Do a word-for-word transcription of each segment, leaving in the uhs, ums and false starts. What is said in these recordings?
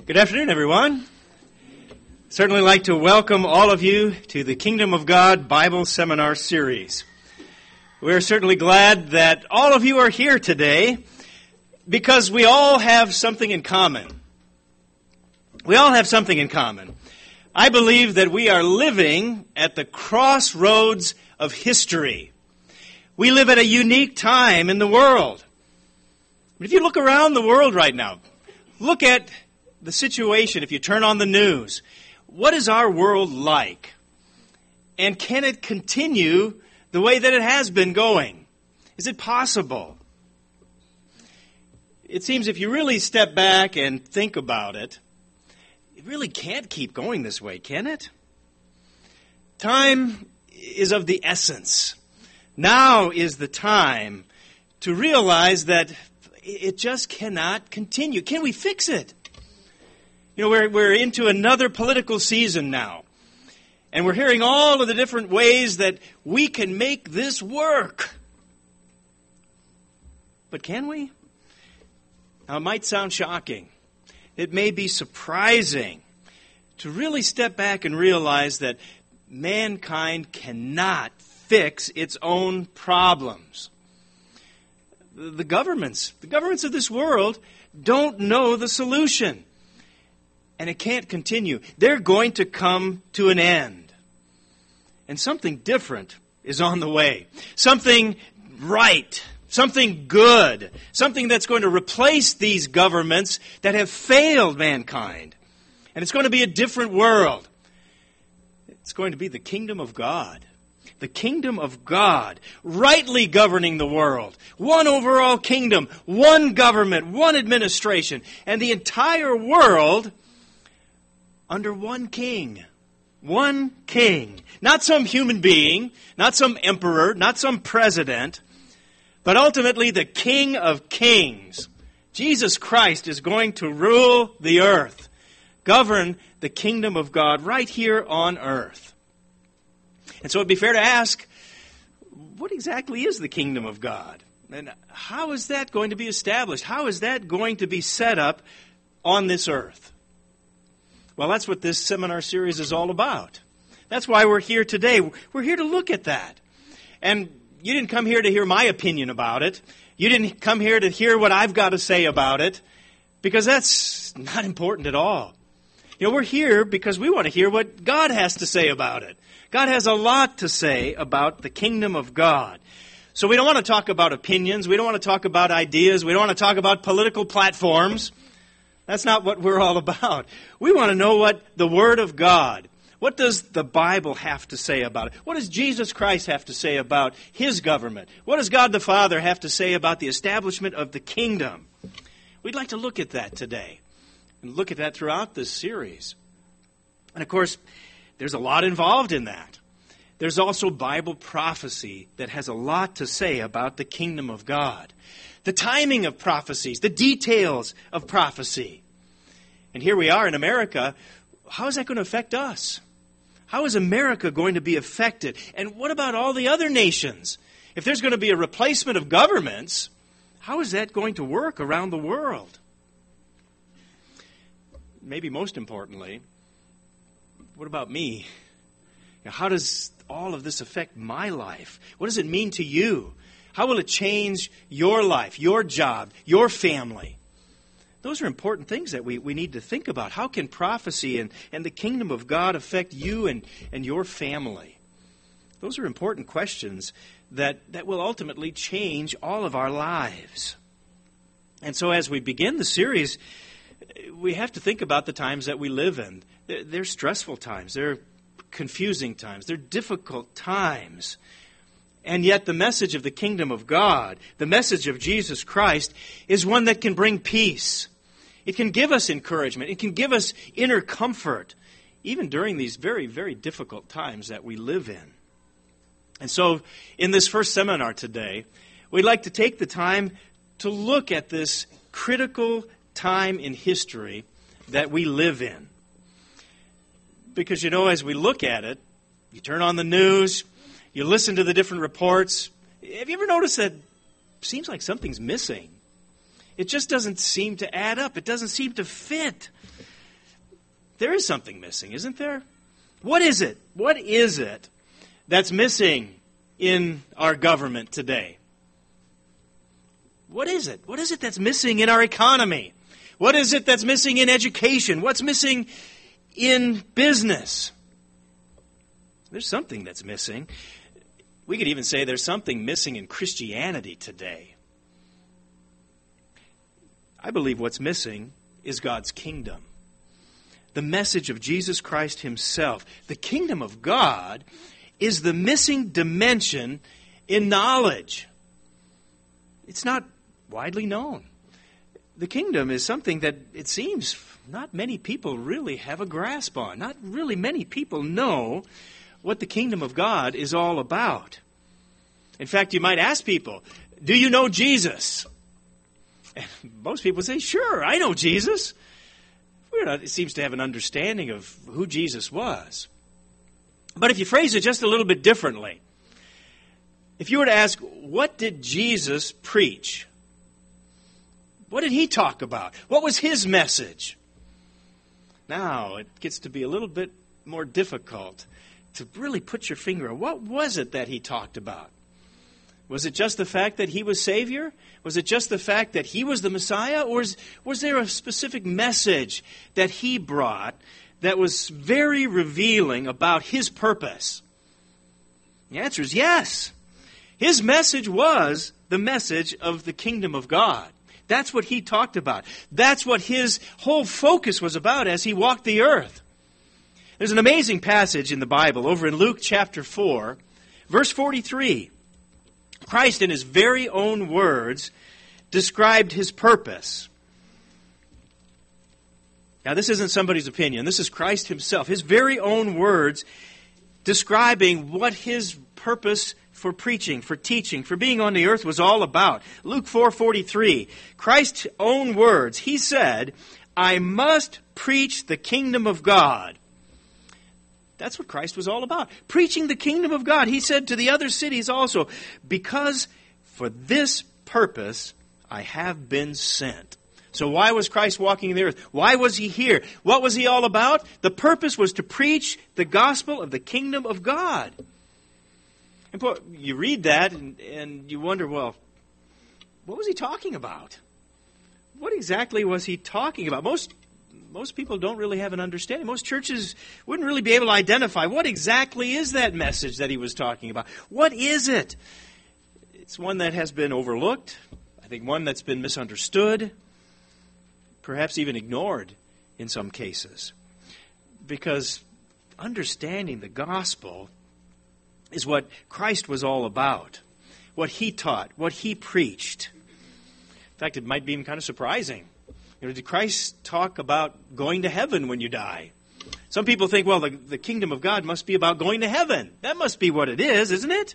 Good afternoon, everyone. Certainly like to welcome all of you to the Kingdom of God Bible Seminar Series. We're certainly glad that all of you are here today because we all have something in common. We all have something in common. I believe that we are living at the crossroads of history. We live at a unique time in the world. If you look around the world right now, look at the situation, if you turn on the news, what is our world like? And can it continue the way that it has been going? Is it possible? It seems if you really step back and think about it, it really can't keep going this way, can it? Time is of the essence. Now is the time to realize that it just cannot continue. Can we fix it? You know, we're, we're into another political season now. And we're hearing all of the different ways that we can make this work. But can we? Now, it might sound shocking. It may be surprising to really step back and realize that mankind cannot fix its own problems. The governments, the governments of this world don't know the solution. And it can't continue. They're going to come to an end. And something different is on the way. Something right. Something good. Something that's going to replace these governments that have failed mankind. And it's going to be a different world. It's going to be the kingdom of God. The kingdom of God, rightly governing the world. One overall kingdom, one government, one administration, and the entire world under one king. One king. Not some human being, not some emperor, not some president, but ultimately the King of Kings. Jesus Christ is going to rule the earth, govern the kingdom of God right here on earth. And so it'd be fair to ask, what exactly is the kingdom of God? And how is that going to be established? How is that going to be set up on this earth? Well, that's what this seminar series is all about. That's why we're here today. We're here to look at that. And you didn't come here to hear my opinion about it. You didn't come here to hear what I've got to say about it, because that's not important at all. You know, we're here because we want to hear what God has to say about it. God has a lot to say about the kingdom of God. So we don't want to talk about opinions. We don't want to talk about ideas. We don't want to talk about political platforms. That's not what we're all about. We want to know what the Word of God, what does the Bible have to say about it? What does Jesus Christ have to say about His government? What does God the Father have to say about the establishment of the kingdom? We'd like to look at that today and look at that throughout this series. And of course, there's a lot involved in that. There's also Bible prophecy that has a lot to say about the kingdom of God. The timing of prophecies, the details of prophecy. And here we are in America. How is that going to affect us? How is America going to be affected? And what about all the other nations? If there's going to be a replacement of governments, how is that going to work around the world? Maybe most importantly, what about me? How does all of this affect my life? What does it mean to you? How will it change your life, your job, your family? Those are important things that we, we need to think about. How can prophecy and, and the kingdom of God affect you and, and your family? Those are important questions that, that will ultimately change all of our lives. And so as we begin the series, we have to think about the times that we live in. They're, they're stressful times. They're confusing times. They're difficult times. And yet the message of the kingdom of God, the message of Jesus Christ, is one that can bring peace. It can give us encouragement. It can give us inner comfort, even during these very, very difficult times that we live in. And so in this first seminar today, we'd like to take the time to look at this critical time in history that we live in. Because, you know, as we look at it, you turn on the news, you listen to the different reports. Have you ever noticed that it seems like something's missing? It just doesn't seem to add up. It doesn't seem to fit. There is something missing, isn't there? What is it? What is it that's missing in our government today? What is it? What is it that's missing in our economy? What is it that's missing in education? What's missing in business? There's something that's missing. We could even say there's something missing in Christianity today. I believe what's missing is God's kingdom. The message of Jesus Christ himself. The kingdom of God is the missing dimension in knowledge. It's not widely known. The kingdom is something that it seems not many people really have a grasp on. Not really many people know what the kingdom of God is all about. In fact, you might ask people, do you know Jesus? And most people say, sure, I know Jesus. We're not, it seems to have an understanding of who Jesus was. But if you phrase it just a little bit differently, if you were to ask, what did Jesus preach? What did he talk about? What was his message? Now, it gets to be a little bit more difficult to really put your finger on what was it that he talked about. Was it just the fact that he was Savior? Was it just the fact that he was the Messiah? Or was, was there a specific message that he brought that was very revealing about his purpose? The answer is yes. His message was the message of the kingdom of God. That's what he talked about. That's what his whole focus was about as he walked the earth. There's an amazing passage in the Bible over in Luke chapter four, verse forty-three. Christ, in his very own words, described his purpose. Now, this isn't somebody's opinion. This is Christ himself. His very own words describing what his purpose for preaching, for teaching, for being on the earth was all about. Luke four forty-three, Christ's own words. He said, I must preach the kingdom of God. That's what Christ was all about. Preaching the kingdom of God. He said to the other cities also, because for this purpose I have been sent. So why was Christ walking the earth? Why was he here? What was he all about? The purpose was to preach the gospel of the kingdom of God. And you read that and, and you wonder, well, what was he talking about? What exactly was he talking about? Most Most people don't really have an understanding. Most churches wouldn't really be able to identify what exactly is that message that he was talking about. What is it? It's one that has been overlooked. I think one that's been misunderstood, perhaps even ignored in some cases. Because understanding the gospel is what Christ was all about, what he taught, what he preached. In fact, it might be even kind of surprising. You know, did Christ talk about going to heaven when you die? Some people think, well, the, the kingdom of God must be about going to heaven. That must be what it is, isn't it?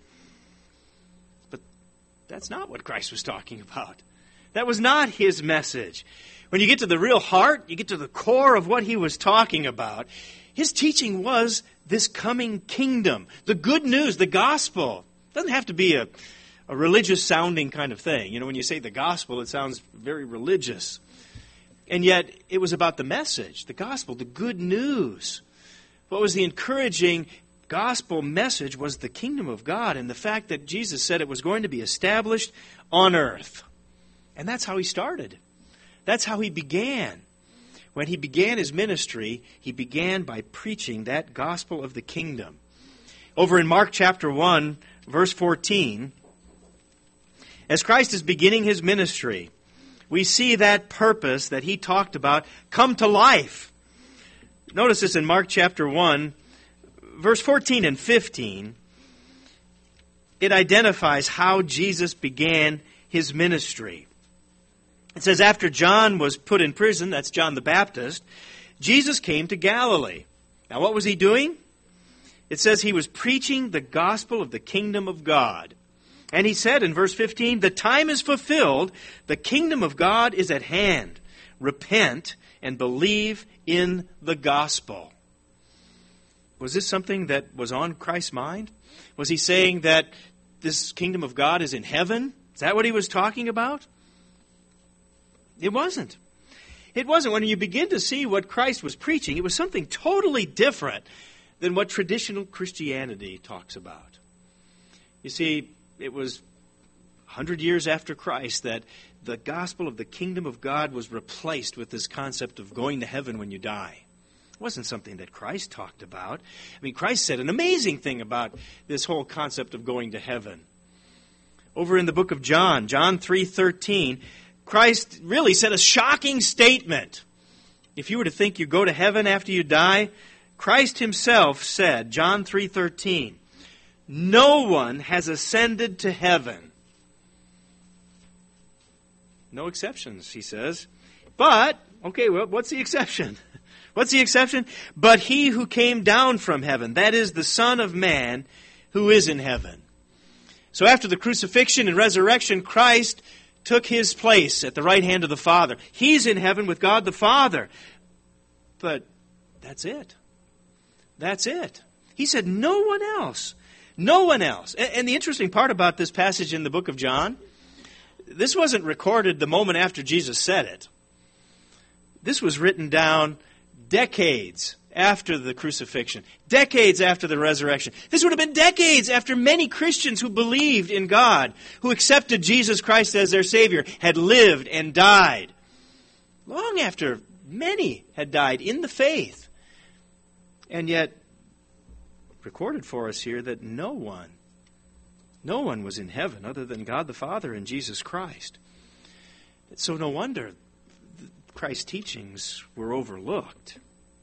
But that's not what Christ was talking about. That was not his message. When you get to the real heart, you get to the core of what he was talking about, his teaching was this coming kingdom, the good news, the gospel. It doesn't have to be a, a religious-sounding kind of thing. You know, when you say the gospel, it sounds very religious. And yet, it was about the message, the gospel, the good news. What was the encouraging gospel message was the kingdom of God and the fact that Jesus said it was going to be established on earth. And that's how he started. That's how he began. When he began his ministry, he began by preaching that gospel of the kingdom. Over in Mark chapter one, verse fourteen, as Christ is beginning his ministry, we see that purpose that he talked about come to life. Notice this in Mark chapter one, verse fourteen and fifteen. It identifies how Jesus began his ministry. It says, after John was put in prison, that's John the Baptist, Jesus came to Galilee. Now what was he doing? It says he was preaching the gospel of the kingdom of God. And he said in verse fifteen, the time is fulfilled, the kingdom of God is at hand. Repent and believe in the gospel. Was this something that was on Christ's mind? Was he saying that this kingdom of God is in heaven? Is that what he was talking about? It wasn't. It wasn't. When you begin to see what Christ was preaching, it was something totally different than what traditional Christianity talks about. You see, it was one hundred years after Christ that the gospel of the kingdom of God was replaced with this concept of going to heaven when you die. It wasn't something that Christ talked about. I mean, Christ said an amazing thing about this whole concept of going to heaven. Over in the book of John, John three thirteen, Christ really said a shocking statement. If you were to think you go to heaven after you die, Christ himself said, John three thirteen, "No one has ascended to heaven." No exceptions, he says. But, okay, well, what's the exception? What's the exception? "But he who came down from heaven, that is the Son of Man who is in heaven." So after the crucifixion and resurrection, Christ took his place at the right hand of the Father. He's in heaven with God the Father. But that's it. That's it. He said no one else. No one else. And the interesting part about this passage in the book of John, this wasn't recorded the moment after Jesus said it. This was written down decades after the crucifixion, decades after the resurrection. This would have been decades after many Christians who believed in God, who accepted Jesus Christ as their Savior, had lived and died. Long after many had died in the faith. And yet, recorded for us here that no one, no one was in heaven other than God the Father and Jesus Christ. So no wonder Christ's teachings were overlooked.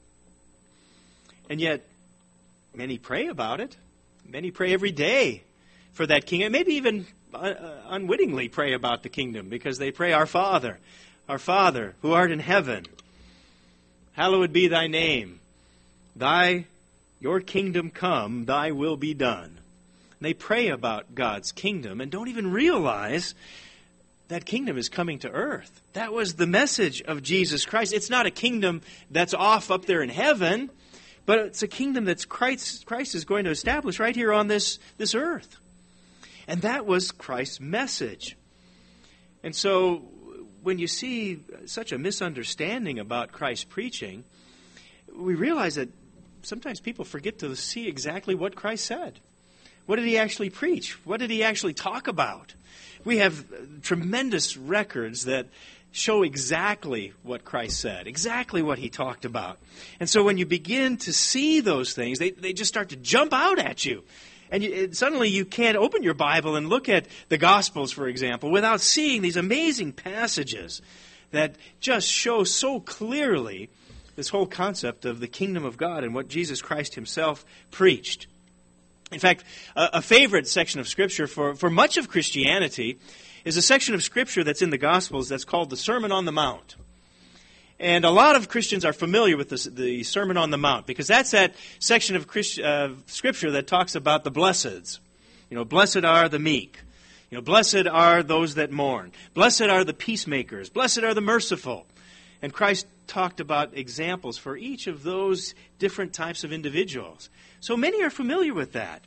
And yet, many pray about it. Many pray every day for that kingdom. Maybe even uh, unwittingly pray about the kingdom because they pray, "Our Father, our Father, who art in heaven, hallowed be thy name. Thy, your kingdom come, thy will be done." And they pray about God's kingdom and don't even realize that kingdom is coming to earth. That was the message of Jesus Christ. It's not a kingdom that's off up there in heaven, but it's a kingdom that Christ, Christ is going to establish right here on this, this earth. And that was Christ's message. And so when you see such a misunderstanding about Christ's preaching, we realize that sometimes people forget to see exactly what Christ said. What did he actually preach? What did he actually talk about? We have tremendous records that show exactly what Christ said, exactly what he talked about. And so when you begin to see those things, they, they just start to jump out at you. And you, it, suddenly you can't open your Bible and look at the Gospels, for example, without seeing these amazing passages that just show so clearly this whole concept of the kingdom of God and what Jesus Christ himself preached. In fact, a, a favorite section of Scripture for, for much of Christianity is a section of Scripture that's in the Gospels that's called the Sermon on the Mount. And a lot of Christians are familiar with this, the Sermon on the Mount because that's that section of Christ, uh, Scripture that talks about the blesseds. You know, blessed are the meek. You know, blessed are those that mourn. Blessed are the peacemakers. Blessed are the merciful. And Christ talked about examples for each of those different types of individuals. So many are familiar with that.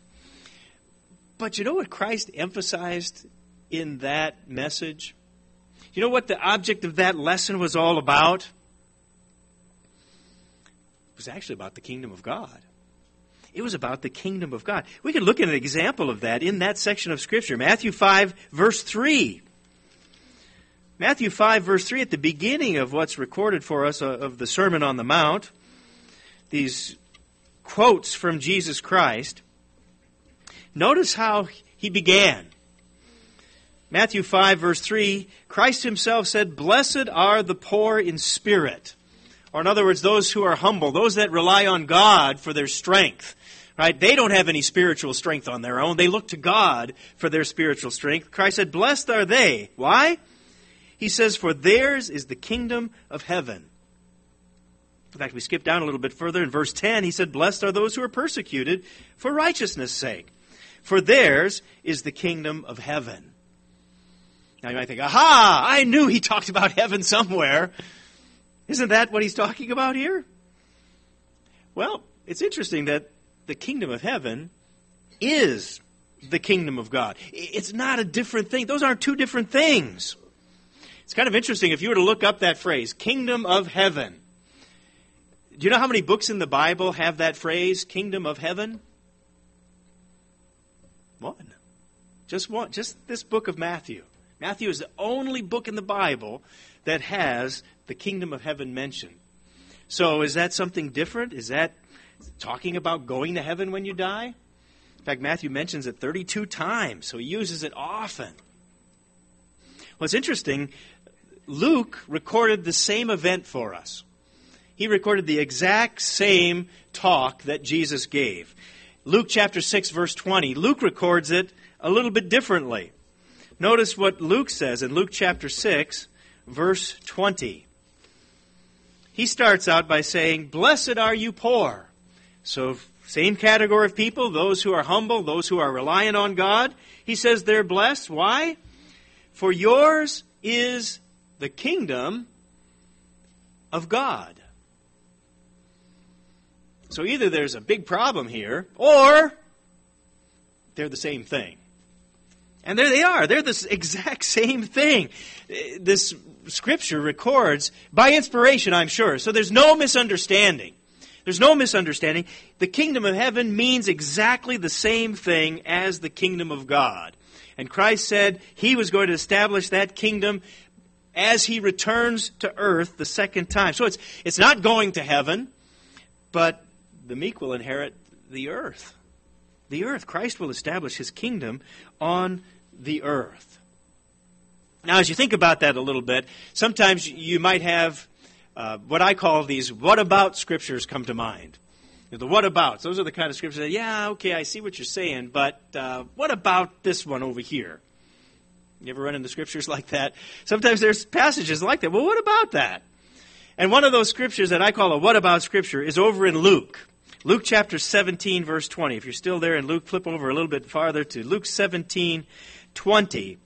But you know what Christ emphasized in that message? You know what the object of that lesson was all about? It was actually about the kingdom of God. It was about the kingdom of God. We can look at an example of that in that section of Scripture. Matthew five, verse three. Matthew five, verse three, at the beginning of what's recorded for us of the Sermon on the Mount, these quotes from Jesus Christ. Notice how he began. Matthew five, verse three, Christ himself said, "Blessed are the poor in spirit." Or in other words, those who are humble, those that rely on God for their strength. Right? They don't have any spiritual strength on their own. They look to God for their spiritual strength. Christ said, "Blessed are they." Why? He says, "For theirs is the kingdom of heaven." In fact, we skip down a little bit further. In verse ten, he said, "Blessed are those who are persecuted for righteousness' sake, for theirs is the kingdom of heaven." Now you might think, aha, I knew he talked about heaven somewhere. Isn't that what he's talking about here? Well, it's interesting that the kingdom of heaven is the kingdom of God. It's not a different thing. Those aren't two different things. It's kind of interesting if you were to look up that phrase, kingdom of heaven. Do you know how many books in the Bible have that phrase, kingdom of heaven? One. Just one. Just this book of Matthew. Matthew is the only book in the Bible that has the kingdom of heaven mentioned. So is that something different? Is that talking about going to heaven when you die? In fact, Matthew mentions it thirty-two times, so he uses it often. What's interesting, Luke recorded the same event for us. He recorded the exact same talk that Jesus gave. Luke chapter six, verse twenty. Luke records it a little bit differently. Notice what Luke says in Luke chapter six, verse twenty. He starts out by saying, "Blessed are you poor." So, same category of people, those who are humble, those who are reliant on God. He says they're blessed. Why? For yours is the kingdom of God. So either there's a big problem here, or they're the same thing. And there they are. They're the exact same thing. This Scripture records, by inspiration, I'm sure. So there's no misunderstanding. There's no misunderstanding. The kingdom of heaven means exactly the same thing as the kingdom of God. And Christ said He was going to establish that kingdom as He returns to earth the second time. So it's it's not going to heaven, but the meek will inherit the earth. The earth. Christ will establish His kingdom on the earth. Now, as you think about that a little bit, sometimes you might have uh, what I call these what about scriptures come to mind. You know, the what abouts. Those are the kind of scriptures that, yeah, okay, I see what you're saying, but uh, what about this one over here? You ever run into scriptures like that? Sometimes there's passages like that. Well, what about that? And one of those scriptures that I call a what about scripture is over in Luke. Luke chapter seventeen, verse twenty. If you're still there in Luke, flip over a little bit farther to Luke seventeen, twenty.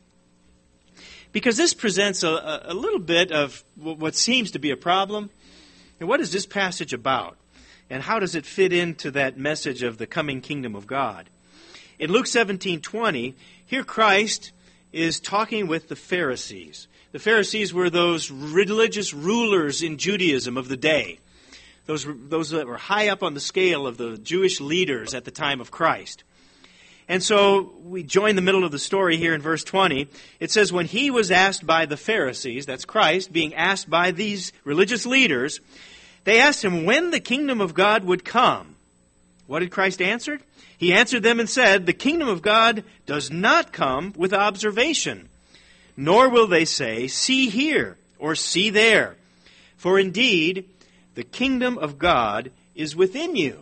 Because this presents a, a little bit of what seems to be a problem. And what is this passage about? And how does it fit into that message of the coming kingdom of God? In Luke seventeen, twenty, here Christ is talking with the Pharisees. The Pharisees were those religious rulers in Judaism of the day. Those, those that were high up on the scale of the Jewish leaders at the time of Christ. And so we join the middle of the story here in verse twenty. It says, when He was asked by the Pharisees, that's Christ, being asked by these religious leaders, they asked Him when the kingdom of God would come. What did Christ answer? He answered them and said, the kingdom of God does not come with observation, nor will they say, see here, or see there. For indeed, the kingdom of God is within you.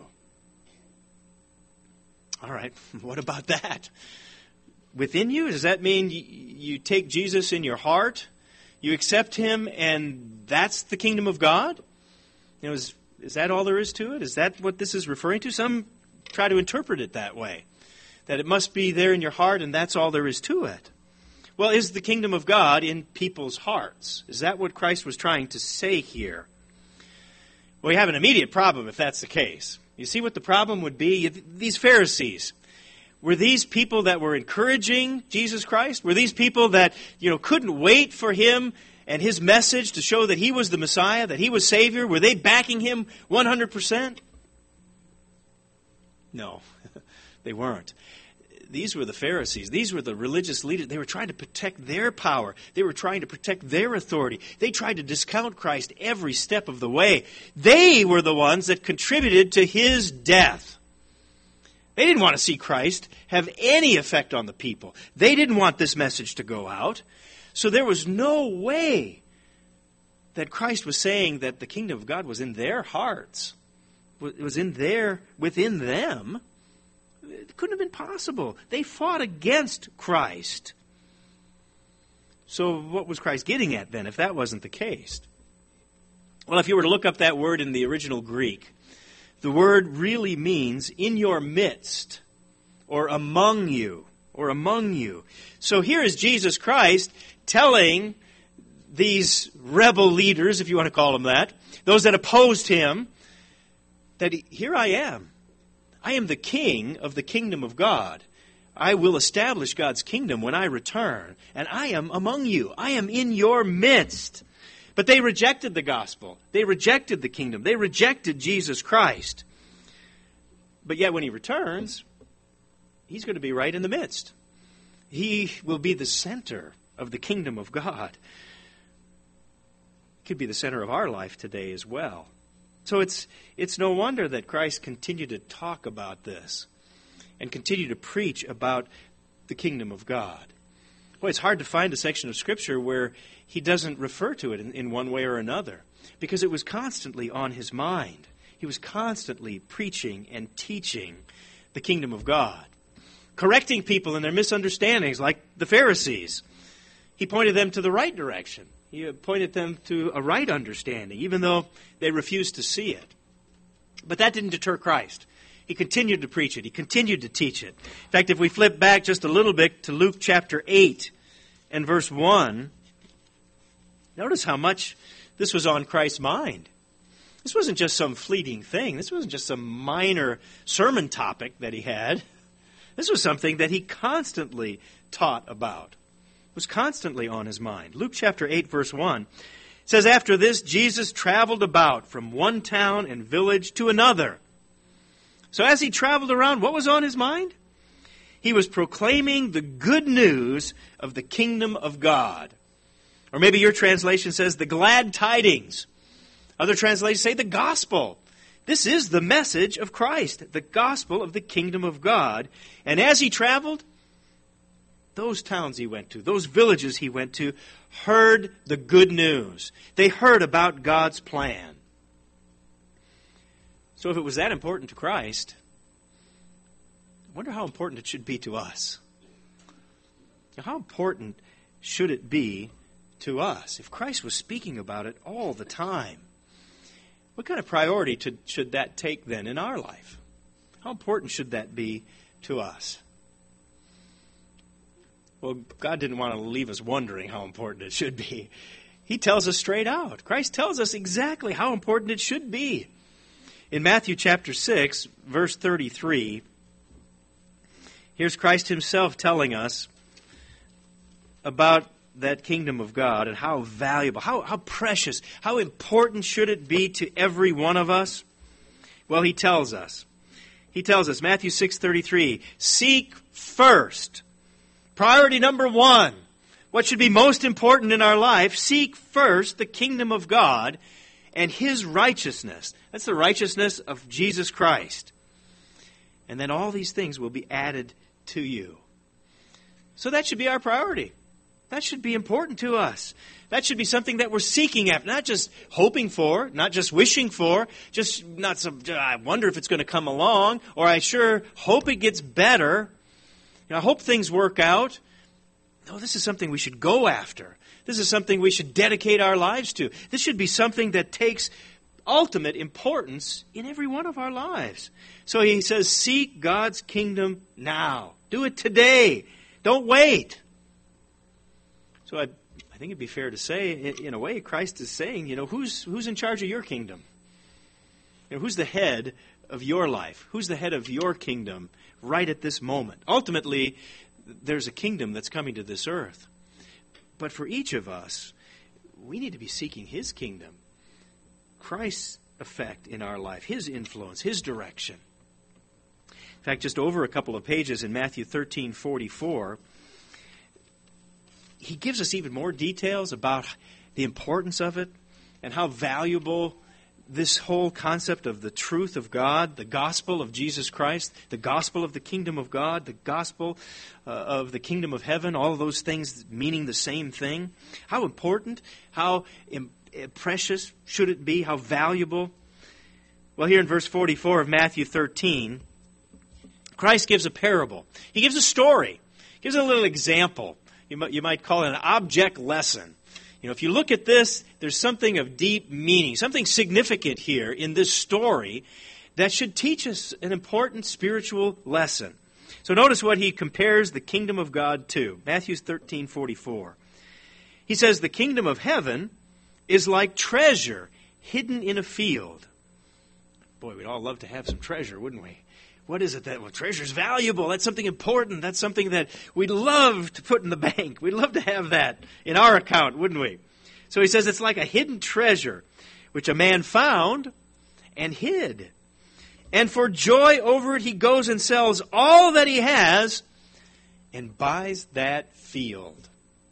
All right, what about that? Within you? Does that mean you take Jesus in your heart, you accept Him, and that's the kingdom of God? You know, is, is that all there is to it? Is that what this is referring to? Some try to interpret it that way, that it must be there in your heart and that's all there is to it. Well, is the kingdom of God in people's hearts? Is that what Christ was trying to say here? Well, we have an immediate problem if that's the case. You see what the problem would be? These Pharisees, were these people that were encouraging Jesus Christ? Were these people that, you know, couldn't wait for Him and His message to show that He was the Messiah, that He was Savior? Were they backing Him one hundred percent? No, they weren't. These were the Pharisees. These were the religious leaders. They were trying to protect their power. They were trying to protect their authority. They tried to discount Christ every step of the way. They were the ones that contributed to His death. They didn't want to see Christ have any effect on the people. They didn't want this message to go out. So there was no way that Christ was saying that the kingdom of God was in their hearts. It was in their, within them. It couldn't have been possible. They fought against Christ. So what was Christ getting at then, if that wasn't the case? Well, if you were to look up that word in the original Greek, the word really means in your midst, or among you, or among you. So here is Jesus Christ telling these rebel leaders, if you want to call them that, those that opposed Him, that he, here I am. I am the king of the kingdom of God. I will establish God's kingdom when I return, and I am among you. I am in your midst. But they rejected the gospel. They rejected the kingdom. They rejected Jesus Christ. But yet when he returns, he's going to be right in the midst. He will be the center of the kingdom of God. He could be the center of our life today as well. So it's it's no wonder that Christ continued to talk about this and continue to preach about the kingdom of God. Boy, it's hard to find a section of Scripture where he doesn't refer to it in, in one way or another, because it was constantly on his mind. He was constantly preaching and teaching the kingdom of God, correcting people in their misunderstandings like the Pharisees. He pointed them to the right direction. He pointed them to a right understanding, even though they refused to see it. But that didn't deter Christ. He continued to preach it. He continued to teach it. In fact, if we flip back just a little bit to Luke chapter eight and verse one, notice how much this was on Christ's mind. This wasn't just some fleeting thing. This wasn't just some minor sermon topic that he had. This was something that he constantly taught about. It was constantly on his mind. Luke chapter eight, verse one says, "After this, Jesus traveled about from one town and village to another." So as he traveled around, what was on his mind? He was proclaiming the good news of the kingdom of God. Or maybe your translation says the glad tidings. Other translations say the gospel. This is the message of Christ, the gospel of the kingdom of God. And as he traveled, those towns he went to, those villages he went to, heard the good news. They heard about God's plan. So if it was that important to Christ, I wonder how important it should be to us. How important should it be to us? If Christ was speaking about it all the time, what kind of priority to, should that take then in our life? How important should that be to us? Well, God didn't want to leave us wondering how important it should be. He tells us straight out. Christ tells us exactly how important it should be. In Matthew chapter six, verse thirty-three, here's Christ himself telling us about that kingdom of God and how valuable, how, how precious, how important should it be to every one of us? Well, he tells us. He tells us, Matthew six thirty-three, "Seek first." Priority number one. What should be most important in our life? Seek first the kingdom of God and His righteousness. That's the righteousness of Jesus Christ. And then all these things will be added to you. So that should be our priority. That should be important to us. That should be something that we're seeking after, not just hoping for, not just wishing for, just not some, I wonder if it's going to come along, or I sure hope it gets better. You know, I hope things work out. No, this is something we should go after. This is something we should dedicate our lives to. This should be something that takes ultimate importance in every one of our lives. So he says, seek God's kingdom now. Do it today. Don't wait. So I, I think it'd be fair to say, in, in a way, Christ is saying, you know, who's who's in charge of your kingdom? You know, who's the head of your life? Who's the head of your kingdom right at this moment? Ultimately, there's a kingdom that's coming to this earth. But for each of us, we need to be seeking His kingdom, Christ's effect in our life, His influence, His direction. In fact, just over a couple of pages in Matthew thirteen forty-four, He gives us even more details about the importance of it and how valuable this whole concept of the truth of God, the gospel of Jesus Christ, the gospel of the kingdom of God, the gospel uh, of the kingdom of heaven, all of those things meaning the same thing. How important, how im- precious should it be, how valuable? Well, here in verse forty-four of Matthew thirteen, Christ gives a parable. He gives a story. He gives a little example. You might, you might call it an object lesson. You know, if you look at this, there's something of deep meaning, something significant here in this story that should teach us an important spiritual lesson. So notice what he compares the kingdom of God to. Matthew thirteen forty-four. He says, the kingdom of heaven is like treasure hidden in a field. Boy, we'd all love to have some treasure, wouldn't we? What is it that, well, treasure's valuable. That's something important. That's something that we'd love to put in the bank. We'd love to have that in our account, wouldn't we? So he says it's like a hidden treasure, which a man found and hid. And for joy over it, he goes and sells all that he has and buys that field.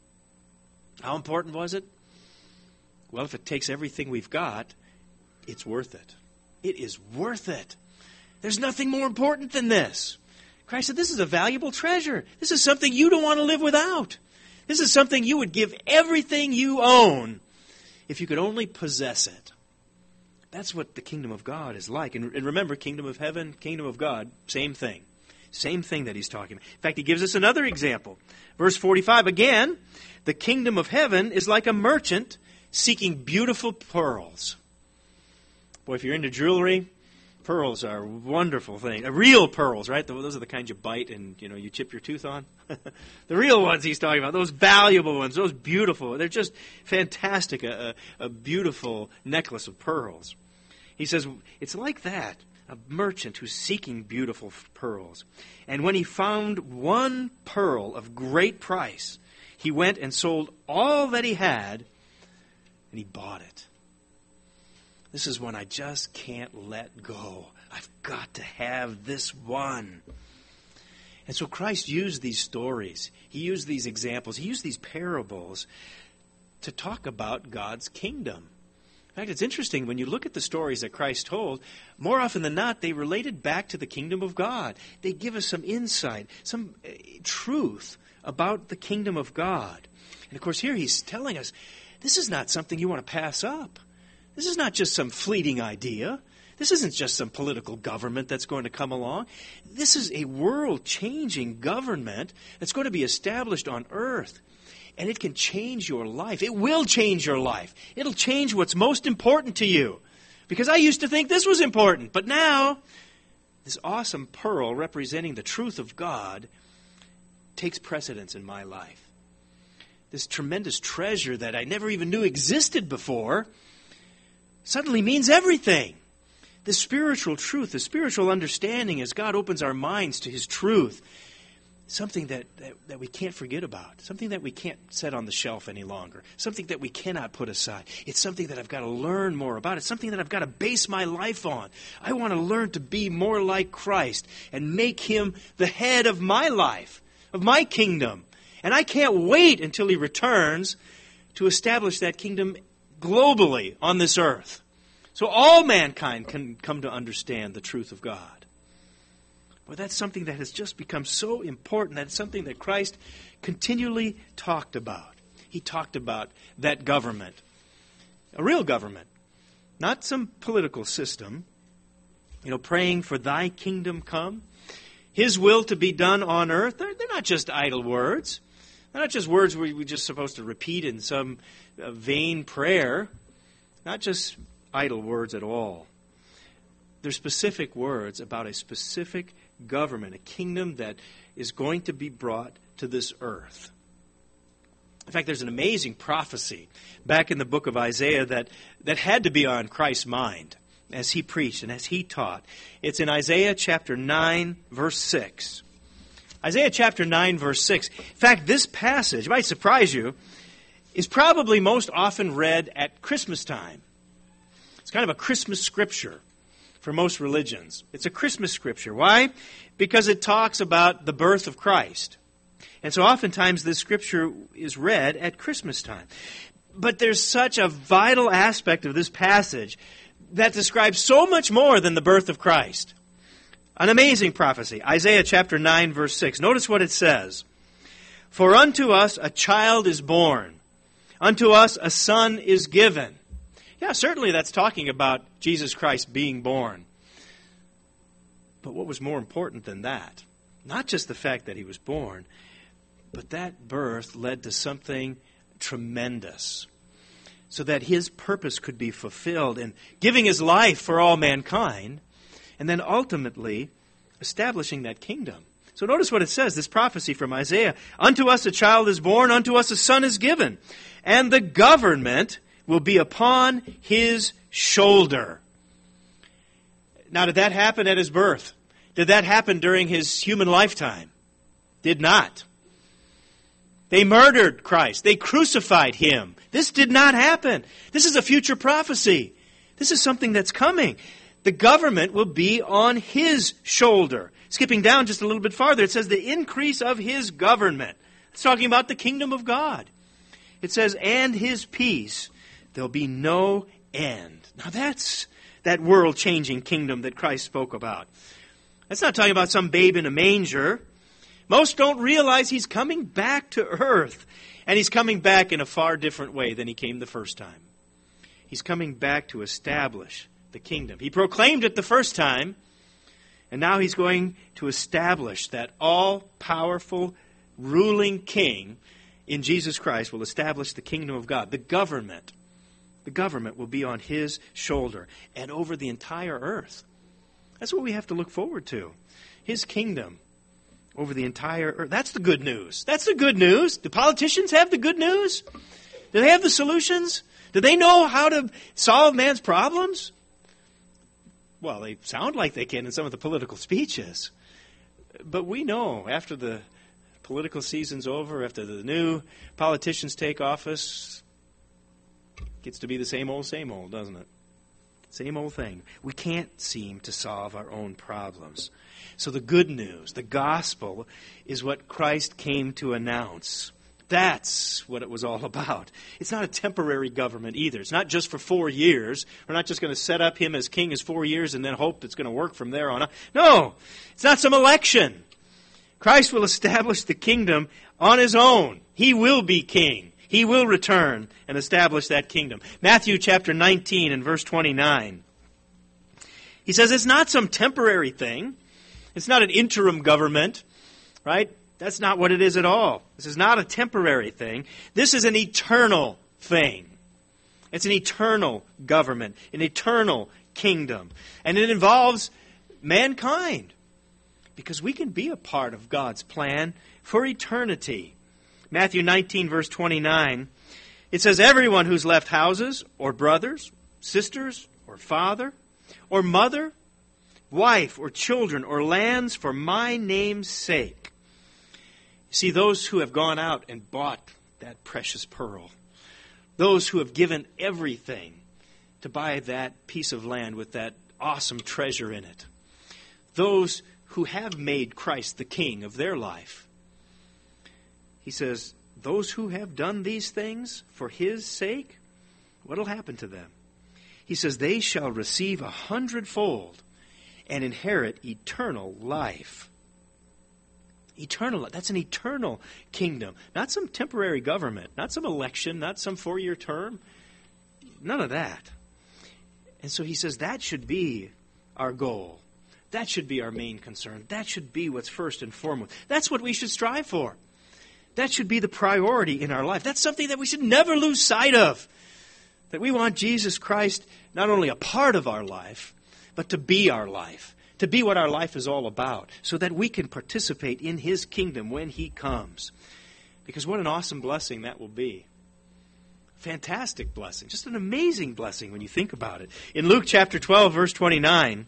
How important was it? Well, if it takes everything we've got, it's worth it. It is worth it. There's nothing more important than this. Christ said, this is a valuable treasure. This is something you don't want to live without. This is something you would give everything you own if you could only possess it. That's what the kingdom of God is like. And, and remember, kingdom of heaven, kingdom of God, same thing. Same thing that he's talking about. In fact, he gives us another example. Verse forty-five, again, the kingdom of heaven is like a merchant seeking beautiful pearls. Boy, if you're into jewelry, pearls are a wonderful thing. Uh, real pearls, right? Those are the kinds you bite and, you know, you chip your tooth on. The real ones he's talking about, those valuable ones, those beautiful. They're just fantastic, a, a, a beautiful necklace of pearls. He says it's like that, a merchant who's seeking beautiful pearls. And when he found one pearl of great price, he went and sold all that he had, and he bought it. This is one I just can't let go. I've got to have this one. And so Christ used these stories. He used these examples. He used these parables to talk about God's kingdom. In fact, it's interesting when you look at the stories that Christ told, more often than not, they related back to the kingdom of God. They give us some insight, some uh, truth about the kingdom of God. And of course, here he's telling us, this is not something you want to pass up. This is not just some fleeting idea. This isn't just some political government that's going to come along. This is a world-changing government that's going to be established on earth. And it can change your life. It will change your life. It'll change what's most important to you. Because I used to think this was important. But now, this awesome pearl representing the truth of God takes precedence in my life. This tremendous treasure that I never even knew existed before suddenly means everything. The spiritual truth, the spiritual understanding as God opens our minds to His truth, something that, that, that we can't forget about, something that we can't set on the shelf any longer, something that we cannot put aside. It's something that I've got to learn more about. It's something that I've got to base my life on. I want to learn to be more like Christ and make Him the head of my life, of my kingdom. And I can't wait until He returns to establish that kingdom globally on this earth. So all mankind can come to understand the truth of God. But that's something that has just become so important. That's something that Christ continually talked about. He talked about that government, a real government, not some political system. You know, praying for thy kingdom come, His will to be done on earth. They're, they're not just idle words. They're not just words we're just supposed to repeat in some uh, vain prayer. Not just idle words at all. They're specific words about a specific government, a kingdom that is going to be brought to this earth. In fact, there's an amazing prophecy back in the book of Isaiah that, that had to be on Christ's mind as He preached and as He taught. It's in Isaiah chapter nine, verse six. Isaiah chapter nine, verse six. In fact, this passage, it might surprise you, is probably most often read at Christmas time. It's kind of a Christmas scripture for most religions. It's a Christmas scripture. Why? Because it talks about the birth of Christ. And so oftentimes this scripture is read at Christmas time. But there's such a vital aspect of this passage that describes so much more than the birth of Christ. An amazing prophecy. Isaiah chapter nine, verse six. Notice what it says. For unto us a child is born. Unto us a son is given. Yeah, certainly that's talking about Jesus Christ being born. But what was more important than that? Not just the fact that He was born, but that birth led to something tremendous, so that His purpose could be fulfilled in giving His life for all mankind, and then ultimately establishing that kingdom. So notice what it says, this prophecy from Isaiah. Unto us a child is born, unto us a son is given, and the government will be upon His shoulder. Now, did that happen at His birth? Did that happen during his human lifetime? Did not. They murdered Christ. They crucified him. This did not happen. This is a future prophecy. This is something that's coming. The government will be on his shoulder. Skipping down just a little bit farther, it says the increase of his government. It's talking about the kingdom of God. It says, and his peace, there'll be no end. Now that's that world-changing kingdom that Christ spoke about. That's not talking about some babe in a manger. Most don't realize he's coming back to earth. And he's coming back in a far different way than he came the first time. He's coming back to establish the kingdom. He proclaimed it the first time, and now he's going to establish that all-powerful ruling king in Jesus Christ will establish the kingdom of God. The government, the government will be on his shoulder and over the entire earth. That's what we have to look forward to. His kingdom over the entire earth. That's the good news. That's the good news. Do politicians have the good news? Do they have the solutions? Do they know how to solve man's problems? Well, they sound like they can in some of the political speeches. But we know after the political season's over, after the new politicians take office, it gets to be the same old, same old, doesn't it? Same old thing. We can't seem to solve our own problems. So the good news, the gospel, is what Christ came to announce. That's what it was all about. It's not a temporary government either. It's not just for four years. We're not just going to set up him as king as four years and then hope it's going to work from there on out. No, it's not some election. Christ will establish the kingdom on his own. He will be king. He will return and establish that kingdom. Matthew chapter nineteen and verse twenty-nine. He says it's not some temporary thing. It's not an interim government, right? That's not what it is at all. This is not a temporary thing. This is an eternal thing. It's an eternal government, an eternal kingdom. And it involves mankind. Because we can be a part of God's plan for eternity. Matthew nineteen, verse twenty-nine, it says, everyone who's left houses, or brothers, sisters, or father, or mother, wife, or children, or lands for my name's sake. See, those who have gone out and bought that precious pearl, those who have given everything to buy that piece of land with that awesome treasure in it, those who have made Christ the king of their life, he says, those who have done these things for his sake, what will happen to them? He says, they shall receive a hundredfold and inherit eternal life. Eternal, that's an eternal kingdom. Not some temporary government, not some election, not some four-year term. None of that. And so he says that should be our goal. That should be our main concern. That should be what's first and foremost. That's what we should strive for. That should be the priority in our life. That's something that we should never lose sight of. That we want Jesus Christ not only a part of our life, but to be our life. To be what our life is all about. So that we can participate in his kingdom when he comes. Because what an awesome blessing that will be. Fantastic blessing. Just an amazing blessing when you think about it. In Luke chapter twelve, verse twenty-nine,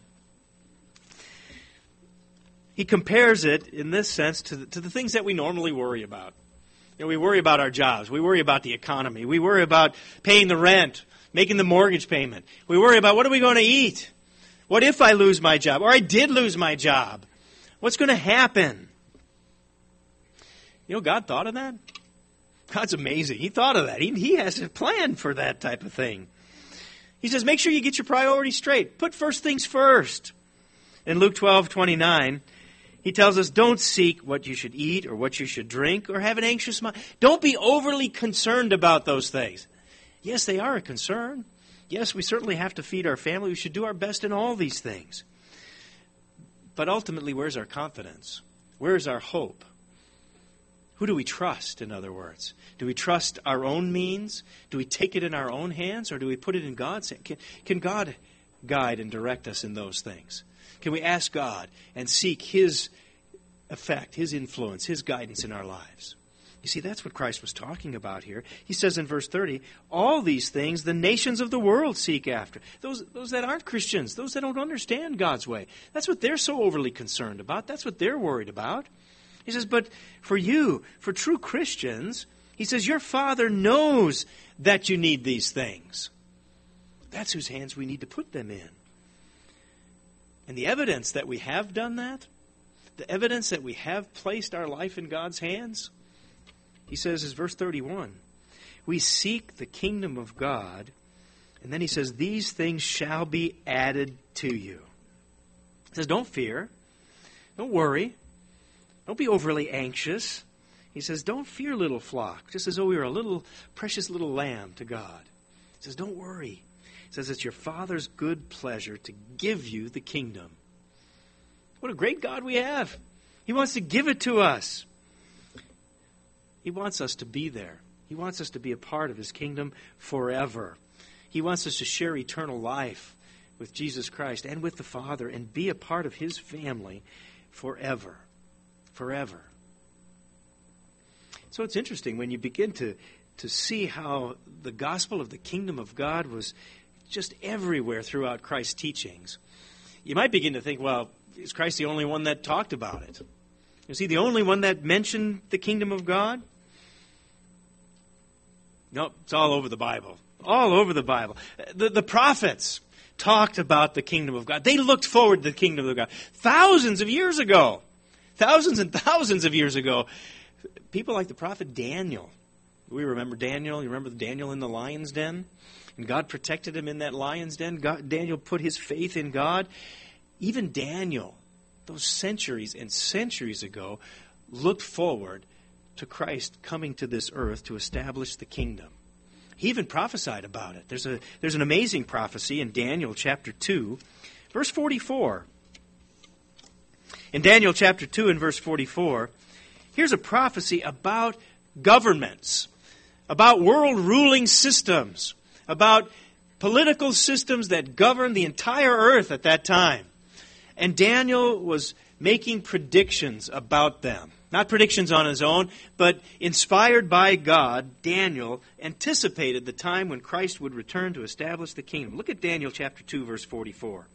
he compares it in this sense to the, to the things that we normally worry about. You know, we worry about our jobs. We worry about the economy. We worry about paying the rent, making the mortgage payment. We worry about what are we going to eat? What if I lose my job? Or I did lose my job? What's going to happen? You know, God thought of that. God's amazing. He thought of that. He, he has a plan for that type of thing. He says, make sure you get your priorities straight. Put first things first. In Luke twelve twenty-nine, he tells us, don't seek what you should eat or what you should drink or have an anxious mind. Don't be overly concerned about those things. Yes, they are a concern. Yes, we certainly have to feed our family. We should do our best in all these things. But ultimately, where's our confidence? Where's our hope? Who do we trust, in other words? Do we trust our own means? Do we take it in our own hands? Or do we put it in God's hands? Can, can God guide and direct us in those things? Can we ask God and seek his effect, his influence, his guidance in our lives? You see, that's what Christ was talking about here. He says in verse thirty, all these things the nations of the world seek after. Those, those that aren't Christians, those that don't understand God's way. That's what they're so overly concerned about. That's what they're worried about. He says, but for you, for true Christians, he says, your Father knows that you need these things. That's whose hands we need to put them in. And the evidence that we have done that, the evidence that we have placed our life in God's hands, he says, is verse thirty-one. We seek the kingdom of God, and then he says, these things shall be added to you. He says, don't fear. Don't worry. Don't be overly anxious. He says, don't fear, little flock, just as though we were a little precious little lamb to God. He says, don't worry. He says, it's your Father's good pleasure to give you the kingdom. What a great God we have. He wants to give it to us. He wants us to be there. He wants us to be a part of His kingdom forever. He wants us to share eternal life with Jesus Christ and with the Father and be a part of His family forever. Forever. So it's interesting when you begin to, to see how the gospel of the kingdom of God was just everywhere throughout Christ's teachings. You might begin to think, well, is Christ the only one that talked about it? Is He the only one that mentioned the kingdom of God? No, it's all over the Bible. All over the Bible. The, the prophets talked about the kingdom of God. They looked forward to the kingdom of God. Thousands of years ago. Thousands and thousands of years ago. People like the prophet Daniel. We remember Daniel. You remember Daniel in the lion's den? And God protected him in that lion's den. God, Daniel put his faith in God. Even Daniel, those centuries and centuries ago, looked forward to Christ coming to this earth to establish the kingdom. He even prophesied about it. There's a there's an amazing prophecy in Daniel chapter two, verse forty-four. In Daniel chapter two and verse forty-four, here's a prophecy about governments, about world ruling systems, about political systems that govern the entire earth at that time. And Daniel was making predictions about them. Not predictions on his own, but inspired by God, Daniel anticipated the time when Christ would return to establish the kingdom. Look at Daniel chapter two, verse forty-four.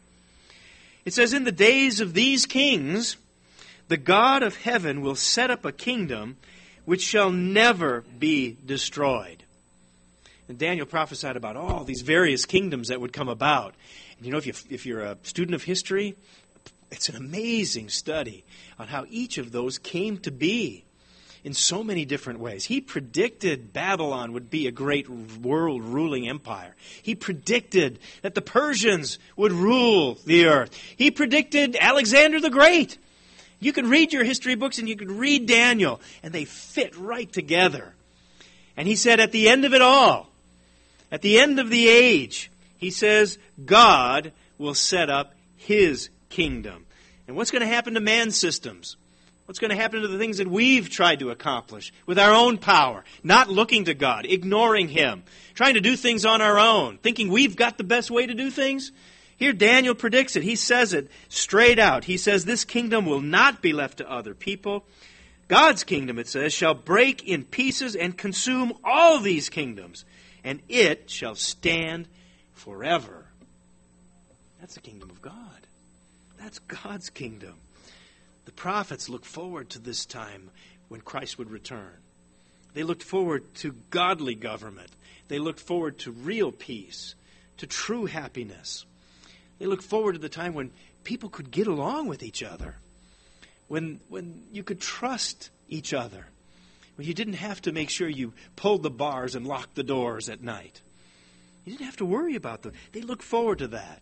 It says, in the days of these kings, the God of heaven will set up a kingdom which shall never be destroyed. And Daniel prophesied about all these various kingdoms that would come about. And you know, if, you, if you're a student of history, it's an amazing study on how each of those came to be in so many different ways. He predicted Babylon would be a great world ruling empire. He predicted that the Persians would rule the earth. He predicted Alexander the Great. You can read your history books and you can read Daniel, and they fit right together. And he said at the end of it all, at the end of the age, he says, God will set up His kingdom. And what's going to happen to man's systems? What's going to happen to the things that we've tried to accomplish with our own power, not looking to God, ignoring Him, trying to do things on our own, thinking we've got the best way to do things? Here Daniel predicts it. He says it straight out. He says this kingdom will not be left to other people. God's kingdom, it says, shall break in pieces and consume all these kingdoms, and it shall stand forever. That's the kingdom of God. That's God's kingdom. The prophets looked forward to this time when Christ would return. They looked forward to godly government. They looked forward to real peace, to true happiness. They looked forward to the time when people could get along with each other, when, when you could trust each other, when you didn't have to make sure you pulled the bars and locked the doors at night. You didn't have to worry about them. They looked forward to that.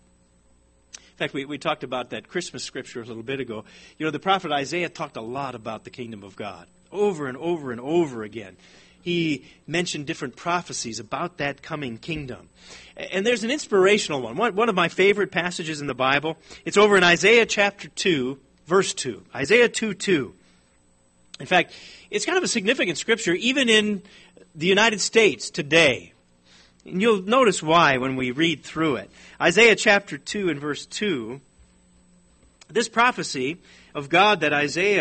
In fact, we, we talked about that Christmas scripture a little bit ago. You know, the prophet Isaiah talked a lot about the kingdom of God, over and over and over again. He mentioned different prophecies about that coming kingdom. And there's an inspirational one. One, one of my favorite passages in the Bible. It's over in Isaiah chapter two, verse two. Isaiah two two. In fact, it's kind of a significant scripture even in the United States today. And you'll notice why when we read through it. Isaiah chapter two and verse two, this prophecy of God that Isaiah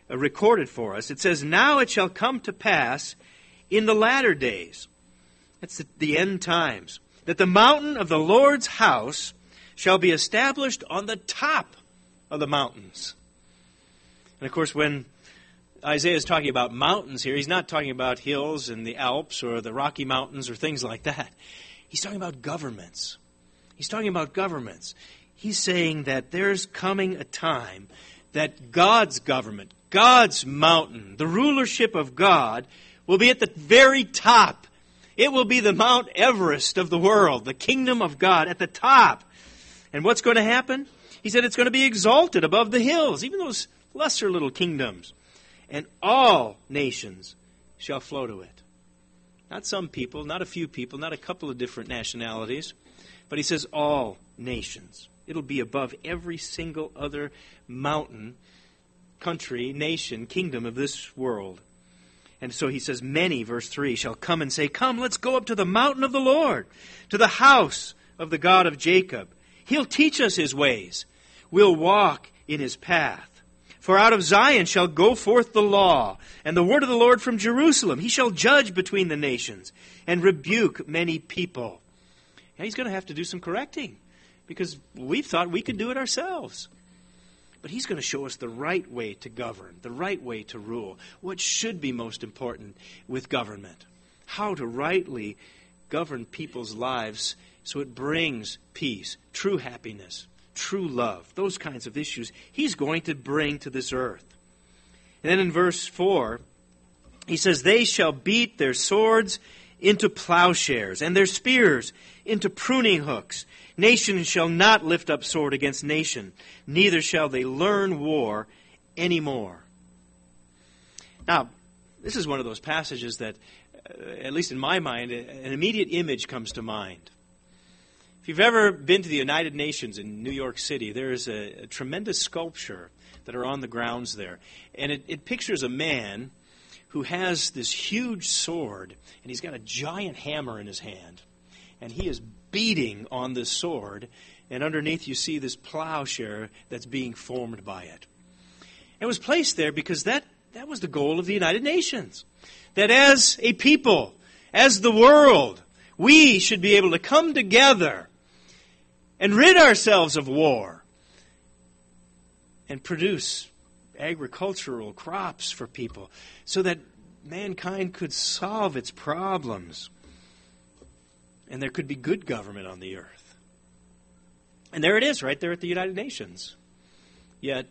uh, recorded for us. It says, "Now it shall come to pass in the latter days," that's the, the end times, "that the mountain of the Lord's house shall be established on the top of the mountains." And of course, when Isaiah is talking about mountains here, he's not talking about hills and the Alps or the Rocky Mountains or things like that. He's talking about governments. He's talking about governments. He's saying that there's coming a time that God's government, God's mountain, the rulership of God will be at the very top. It will be the Mount Everest of the world, the kingdom of God at the top. And what's going to happen? He said it's going to be exalted above the hills, even those lesser little kingdoms. And all nations shall flow to it. Not some people, not a few people, not a couple of different nationalities, but he says all nations. It'll be above every single other mountain, country, nation, kingdom of this world. And so he says, many, verse three, shall come and say, "Come, let's go up to the mountain of the Lord, to the house of the God of Jacob. He'll teach us his ways. We'll walk in his path. For out of Zion shall go forth the law, and the word of the Lord from Jerusalem. He shall judge between the nations, and rebuke many people." And he's going to have to do some correcting, because we've thought we could do it ourselves. But he's going to show us the right way to govern, the right way to rule, what should be most important with government, how to rightly govern people's lives so it brings peace, true happiness, true love, those kinds of issues he's going to bring to this earth. And then in verse four, he says, "They shall beat their swords into plowshares, and their spears into pruning hooks. Nation shall not lift up sword against nation, neither shall they learn war anymore." Now, this is one of those passages that, uh, at least in my mind, an immediate image comes to mind. If you've ever been to the United Nations in New York City, there is a, a tremendous sculpture that are on the grounds there. And it, it pictures a man who has this huge sword, and he's got a giant hammer in his hand. And he is beating on this sword, and underneath you see this plowshare that's being formed by it. It was placed there because that, that was the goal of the United Nations. That as a people, as the world, we should be able to come together and rid ourselves of war and produce agricultural crops for people so that mankind could solve its problems and there could be good government on the earth. And there it is, right there at the United Nations. Yet,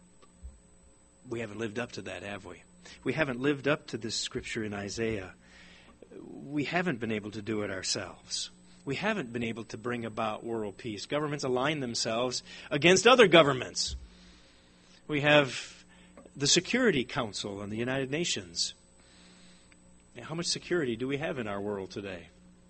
we haven't lived up to that, have we? We haven't lived up to this scripture in Isaiah. We haven't been able to do it ourselves. We haven't been able to bring about world peace. Governments align themselves against other governments. We have the Security Council and the United Nations. Now, how much security do we have in our world today?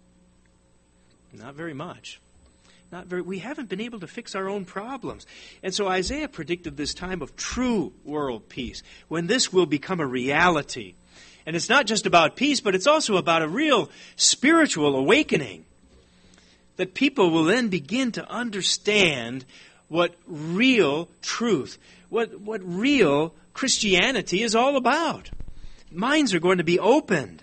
Not very much. Not very. We haven't been able to fix our own problems. And so Isaiah predicted this time of true world peace, when this will become a reality. And it's not just about peace, but it's also about a real spiritual awakening. That people will then begin to understand what real truth, what, what real Christianity is all about. Minds are going to be opened.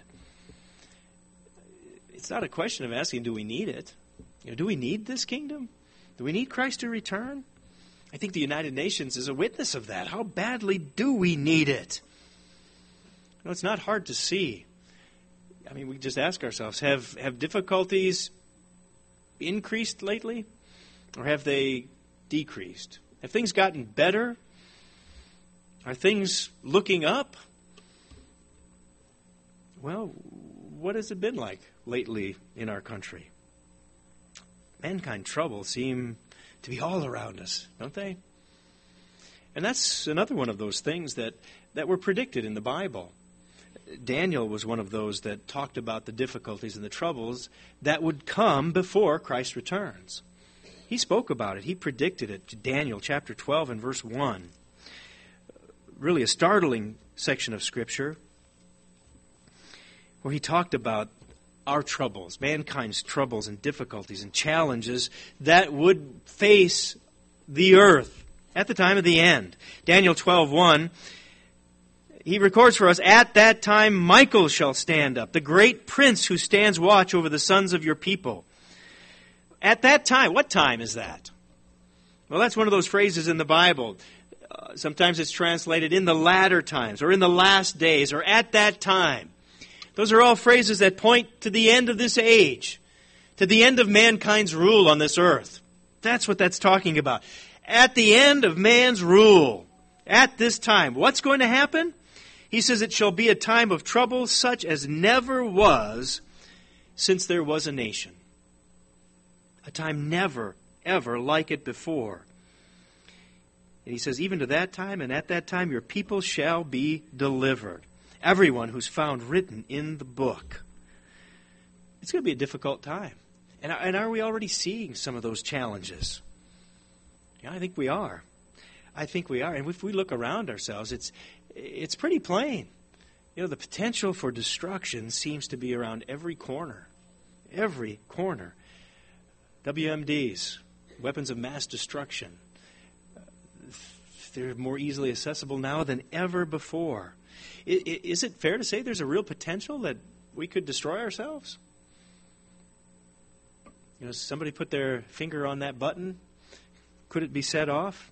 It's not a question of asking, do we need it? You know, do we need this kingdom? Do we need Christ to return? I think the United Nations is a witness of that. How badly do we need it? You know, it's not hard to see. I mean, we just ask ourselves, have, have difficulties increased lately? Or have they decreased? Have things gotten better? Are things looking up? Well, what has it been like lately in our country? Mankind troubles seem to be all around us, don't they? And that's another one of those things that, that were predicted in the Bible. Daniel was one of those that talked about the difficulties and the troubles that would come before Christ returns. He spoke about it. He predicted it. Daniel chapter twelve and verse one. Really a startling section of Scripture where he talked about our troubles, mankind's troubles and difficulties and challenges that would face the earth at the time of the end. Daniel twelve one, He records for us, "At that time Michael shall stand up, the great prince who stands watch over the sons of your people." At that time, what time is that? Well, that's one of those phrases in the Bible. Uh, sometimes it's translated "in the latter times," or "in the last days," or "at that time." Those are all phrases that point to the end of this age, to the end of mankind's rule on this earth. That's what that's talking about. At the end of man's rule, at this time, what's going to happen? He says, "It shall be a time of trouble such as never was since there was a nation." A time never, ever like it before. And he says, "Even to that time, and at that time, your people shall be delivered. Everyone who's found written in the book." It's going to be a difficult time. And, and are we already seeing some of those challenges? Yeah, I think we are. I think we are. And if we look around ourselves, it's it's pretty plain. You know, the potential for destruction seems to be around every corner. Every corner. W M Ds, weapons of mass destruction. They're more easily accessible now than ever before. Is it fair to say there's a real potential that we could destroy ourselves? You know, somebody put their finger on that button. Could it be set off?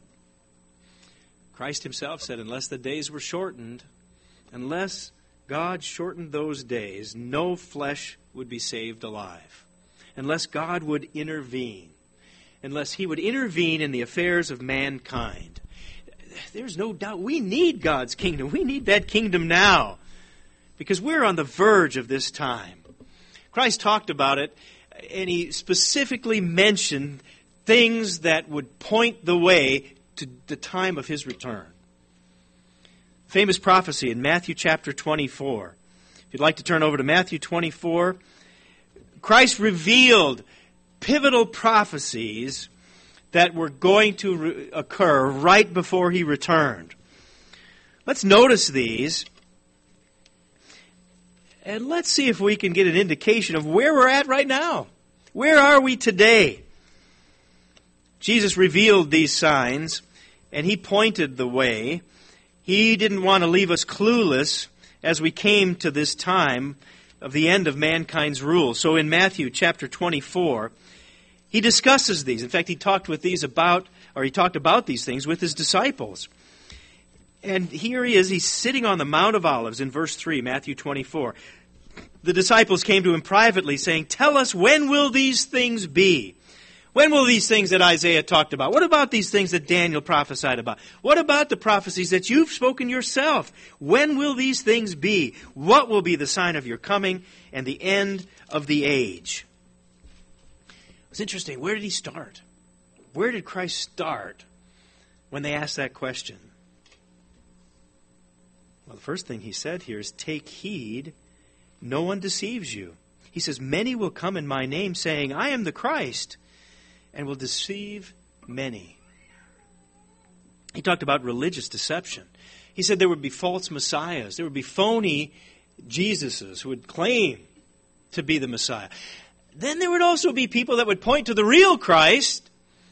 Christ himself said, unless the days were shortened, unless God shortened those days, no flesh would be saved alive. Unless God would intervene. Unless he would intervene in the affairs of mankind. There's no doubt we need God's kingdom. We need that kingdom now. Because we're on the verge of this time. Christ talked about it, and he specifically mentioned things that would point the way to the time of his return. Famous prophecy in Matthew chapter twenty-four. If you'd like to turn over to Matthew twenty-four, Christ revealed pivotal prophecies that were going to re- occur right before he returned. Let's notice these, and let's see if we can get an indication of where we're at right now. Where are we today? Jesus revealed these signs, and he pointed the way. He didn't want to leave us clueless as we came to this time of the end of mankind's rule. So in Matthew chapter twenty-four, he discusses these. In fact, he talked with these about, or he talked about these things with his disciples. And here he is, he's sitting on the Mount of Olives in verse three, Matthew twenty-four. The disciples came to him privately saying, "Tell us, when will these things be? When will these things that Isaiah talked about? What about these things that Daniel prophesied about? What about the prophecies that you've spoken yourself? When will these things be? What will be the sign of your coming and the end of the age?" It's interesting. Where did he start? Where did Christ start when they asked that question? Well, the first thing he said here is, "Take heed, no one deceives you." He says, "Many will come in my name, saying, 'I am the Christ,' and will deceive many." He talked about religious deception. He said there would be false messiahs. There would be phony Jesuses who would claim to be the Messiah. Then there would also be people that would point to the real Christ,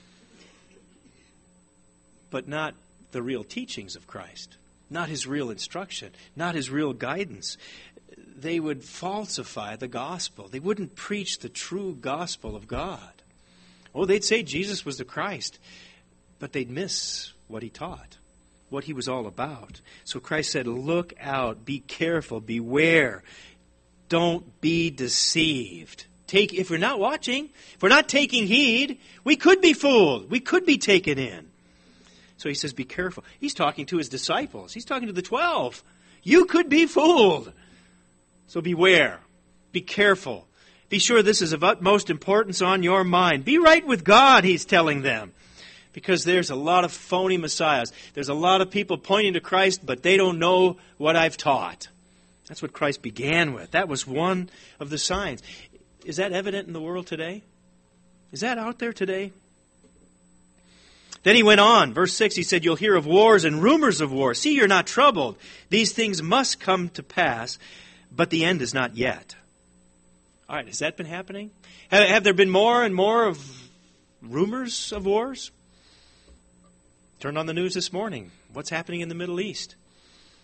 but not the real teachings of Christ, not his real instruction, not his real guidance. They would falsify the gospel. They wouldn't preach the true gospel of God. Oh, they'd say Jesus was the Christ, but they'd miss what he taught, what he was all about. So Christ said, look out, be careful, beware. Don't be deceived. Take, if we're not watching, if we're not taking heed, we could be fooled. We could be taken in. So he says, be careful. He's talking to his disciples. He's talking to the twelve. You could be fooled. So beware. Be careful. Be sure this is of utmost importance on your mind. Be right with God, he's telling them. Because there's a lot of phony messiahs. There's a lot of people pointing to Christ, but they don't know what I've taught. That's what Christ began with. That was one of the signs. Is that evident in the world today? Is that out there today? Then he went on, verse six, he said, you'll hear of wars and rumors of wars. See, you're not troubled. These things must come to pass, but the end is not yet. All right, has that been happening? Have, have there been more and more of rumors of wars? Turn on the news this morning. What's happening in the Middle East?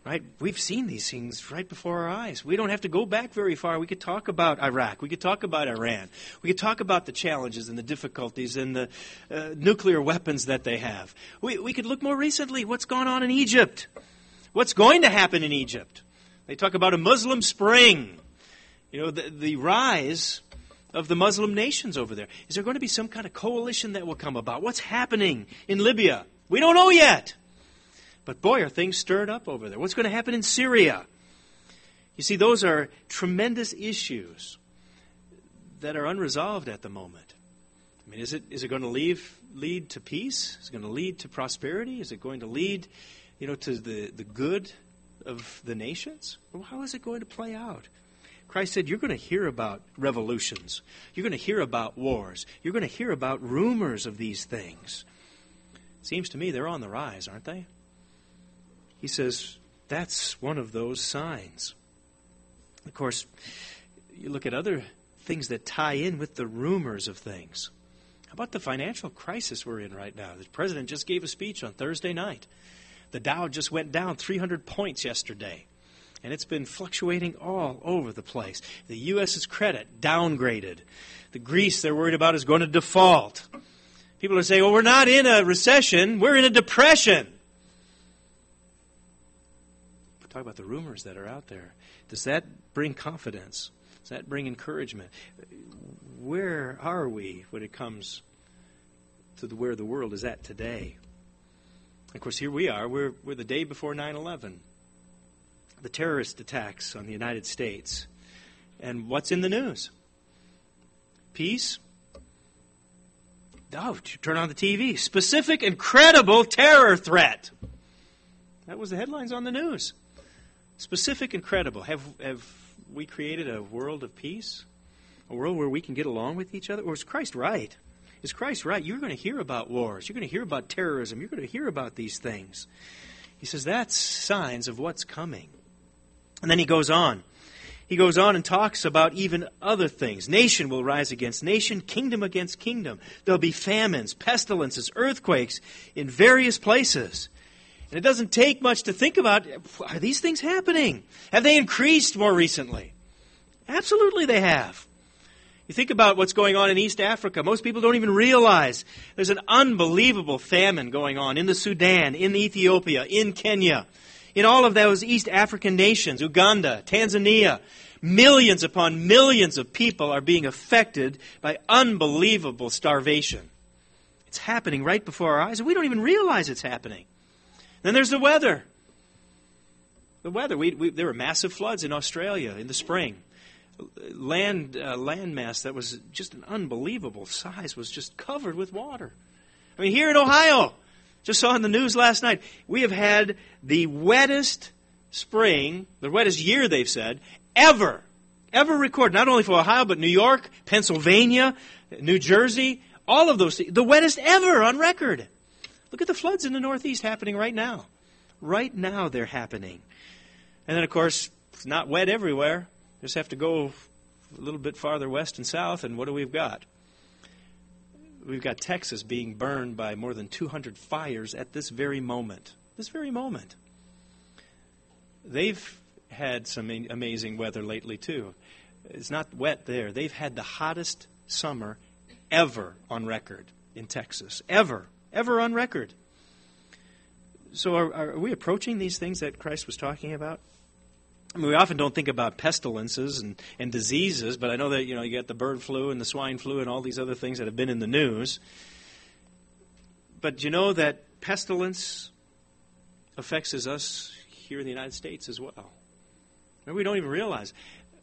Right? We've seen these things right before our eyes. We don't have to go back very far. We could talk about Iraq. We could talk about Iran. We could talk about the challenges and the difficulties and the uh, nuclear weapons that they have. We, we could look more recently. What's going on in Egypt? What's going to happen in Egypt? They talk about a Muslim spring. You know, the, the rise of the Muslim nations over there. Is there going to be some kind of coalition that will come about? What's happening in Libya? We don't know yet. But boy, are things stirred up over there. What's going to happen in Syria? You see, those are tremendous issues that are unresolved at the moment. I mean, is it is it going to leave, lead to peace? Is it going to lead to prosperity? Is it going to lead, you know, to the, the good of the nations? Well, how is it going to play out? Christ said, you're going to hear about revolutions. You're going to hear about wars. You're going to hear about rumors of these things. It seems to me they're on the rise, aren't they? He says, that's one of those signs. Of course, you look at other things that tie in with the rumors of things. How about the financial crisis we're in right now? The president just gave a speech on Thursday night. The Dow just went down three hundred points yesterday. And it's been fluctuating all over the place. The U S's credit downgraded. The Greece they're worried about is going to default. People are saying, well, we're not in a recession, we're in a depression. Talk about the rumors that are out there. Does that bring confidence? Does that bring encouragement? Where are we when it comes to the, where the world is at today? Of course, here we are. We're, we're the day before nine eleven. The terrorist attacks on the United States. And what's in the news? Peace? Oh, turn on the T V. Specific and credible terror threat. That was the headlines on the news. Specific and credible. Have have we created a world of peace? A world where we can get along with each other? Or is Christ right? Is Christ right? You're going to hear about wars. You're going to hear about terrorism. You're going to hear about these things. He says that's signs of what's coming. And then he goes on. He goes on and talks about even other things. Nation will rise against nation, kingdom against kingdom. There'll be famines, pestilences, earthquakes in various places. And it doesn't take much to think about, are these things happening? Have they increased more recently? Absolutely they have. You think about what's going on in East Africa. Most people don't even realize there's an unbelievable famine going on in the Sudan, in Ethiopia, in Kenya, in all of those East African nations, Uganda, Tanzania. Millions upon millions of people are being affected by unbelievable starvation. It's happening right before our eyes, and we don't even realize it's happening. Then there's the weather. The weather. We, we, there were massive floods in Australia in the spring. Land uh, land mass that was just an unbelievable size was just covered with water. I mean, here in Ohio, just saw in the news last night, we have had the wettest spring, the wettest year, they've said, ever, ever recorded. Not only for Ohio, but New York, Pennsylvania, New Jersey, all of those things. The wettest ever on record. Look at the floods in the Northeast happening right now. Right now they're happening. And then, of course, it's not wet everywhere. Just have to go a little bit farther west and south, and what do we've got? We've got Texas being burned by more than two hundred fires at this very moment. This very moment. They've had some amazing weather lately, too. It's not wet there. They've had the hottest summer ever on record in Texas. Ever. Ever on record. So are, are we approaching these things that Christ was talking about? I mean, we often don't think about pestilences and, and diseases, but I know that, you know, you got the bird flu and the swine flu and all these other things that have been in the news. But you know that pestilence affects us here in the United States as well. Maybe we don't even realize.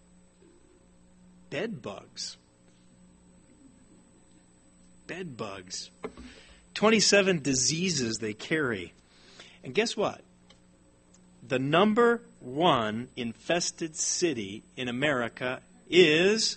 Bed bugs. Bed bugs. twenty-seven diseases they carry. And guess what? The number one infested city in America is,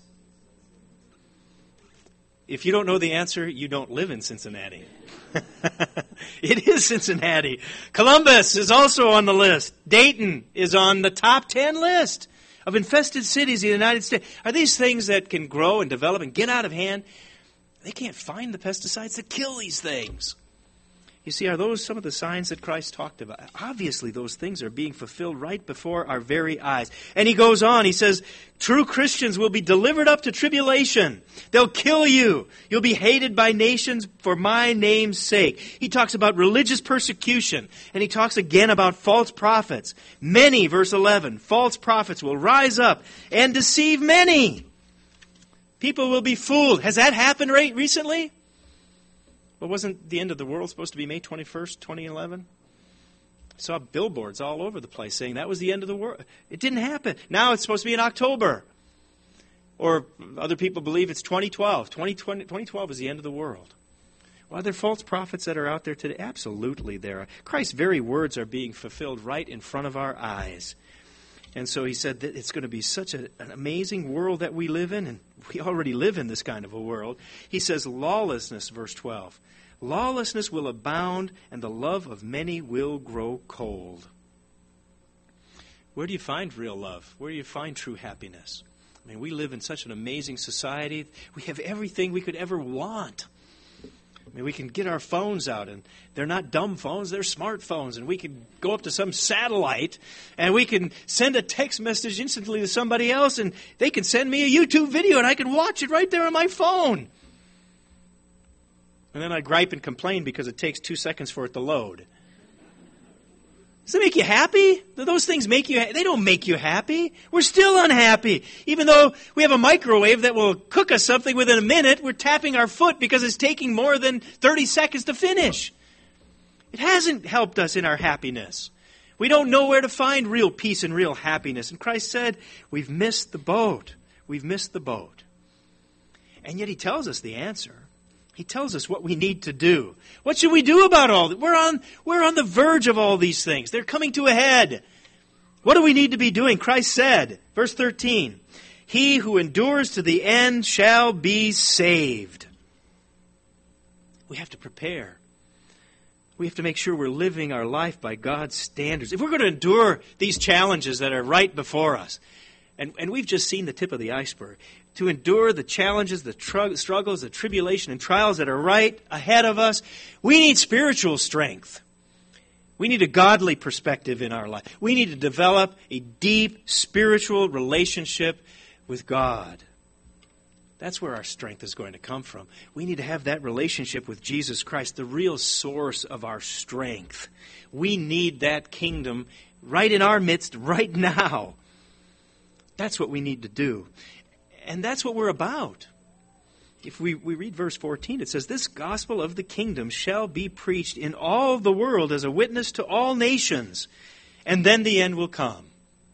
if you don't know the answer, you don't live in Cincinnati. It is Cincinnati. Columbus is also on the list. Dayton is on the top ten list of infested cities in the United States. Are these things that can grow and develop and get out of hand? They can't find the pesticides that kill these things. You see, are those some of the signs that Christ talked about? Obviously, those things are being fulfilled right before our very eyes. And he goes on, he says, true Christians will be delivered up to tribulation. They'll kill you. You'll be hated by nations for my name's sake. He talks about religious persecution, and he talks again about false prophets. Many, verse eleven, false prophets will rise up and deceive many. People will be fooled. Has that happened right recently? Well, wasn't the end of the world supposed to be May twenty-first, twenty eleven? I saw billboards all over the place saying that was the end of the world. It didn't happen. Now it's supposed to be in October. Or other people believe it's twenty twelve. twenty twenty, twenty twelve is the end of the world. Well, are there false prophets that are out there today? Absolutely there are. Christ's very words are being fulfilled right in front of our eyes. And so he said that it's going to be such a, an amazing world that we live in, and we already live in this kind of a world. He says lawlessness, verse twelve. Lawlessness will abound, and the love of many will grow cold. Where do you find real love? Where do you find true happiness? I mean, we live in such an amazing society. We have everything we could ever want. I mean, we can get our phones out, and they're not dumb phones, they're smartphones, and we can go up to some satellite, and we can send a text message instantly to somebody else, and they can send me a YouTube video, and I can watch it right there on my phone. And then I gripe and complain because it takes two seconds for it to load. Does it make you happy? Do those things make you happy? They don't make you happy. We're still unhappy. Even though we have a microwave that will cook us something within a minute, we're tapping our foot because it's taking more than thirty seconds to finish. It hasn't helped us in our happiness. We don't know where to find real peace and real happiness. And Christ said, we've missed the boat. We've missed the boat. And yet he tells us the answer. He tells us what we need to do. What should we do about all this? We're on, we're on the verge of all these things. They're coming to a head. What do we need to be doing? Christ said, verse thirteen, he who endures to the end shall be saved. We have to prepare. We have to make sure we're living our life by God's standards. If we're going to endure these challenges that are right before us, and, and we've just seen the tip of the iceberg, to endure the challenges, the tr- struggles, the tribulation and trials that are right ahead of us, we need spiritual strength. We need a godly perspective in our life. We need to develop a deep spiritual relationship with God. That's where our strength is going to come from. We need to have that relationship with Jesus Christ, the real source of our strength. We need that kingdom right in our midst right now. That's what we need to do. And that's what we're about. If we, we read verse fourteen, it says, this gospel of the kingdom shall be preached in all the world as a witness to all nations, and then the end will come.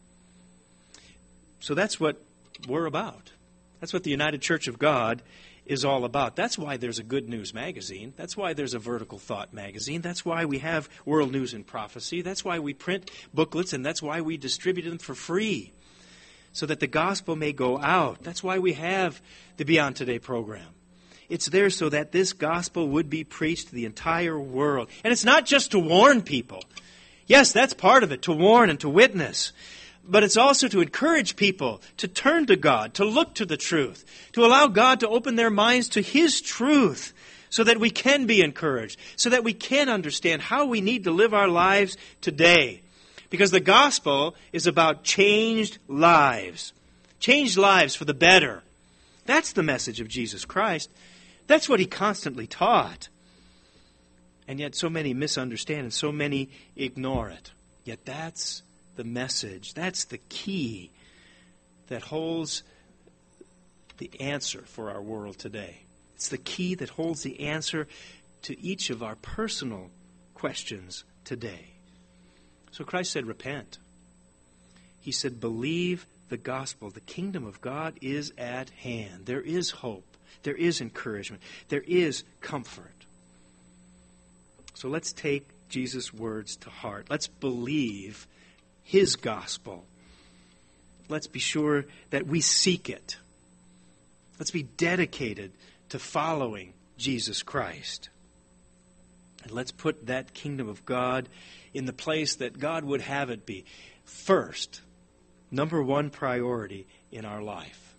So that's what we're about. That's what the United Church of God is all about. That's why there's a Good News magazine. That's why there's a Vertical Thought magazine. That's why we have World News and Prophecy. That's why we print booklets, and that's why we distribute them for free, so that the gospel may go out. That's why we have the Beyond Today program. It's there so that this gospel would be preached to the entire world. And it's not just to warn people. Yes, that's part of it, to warn and to witness. But it's also to encourage people to turn to God, to look to the truth, to allow God to open their minds to His truth, so that we can be encouraged, so that we can understand how we need to live our lives today. Because the gospel is about changed lives. Changed lives for the better. That's the message of Jesus Christ. That's what He constantly taught. And yet so many misunderstand and so many ignore it. Yet that's the message. That's the key that holds the answer for our world today. It's the key that holds the answer to each of our personal questions today. So Christ said, repent. He said, believe the gospel. The kingdom of God is at hand. There is hope. There is encouragement. There is comfort. So let's take Jesus' words to heart. Let's believe His gospel. Let's be sure that we seek it. Let's be dedicated to following Jesus Christ. And let's put that kingdom of God in the place that God would have it be. First, number one priority in our life.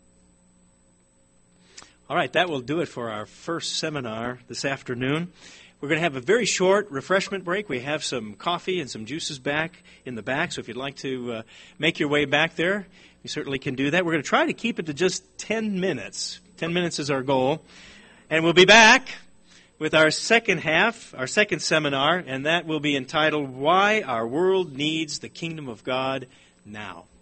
All right, that will do it for our first seminar this afternoon. We're going to have a very short refreshment break. We have some coffee and some juices back in the back, so if you'd like to uh, make your way back there, you certainly can do that. We're going to try to keep it to just ten minutes. ten minutes is our goal. And we'll be back with our second half, our second seminar, and that will be entitled, Why Our World Needs the Kingdom of God Now.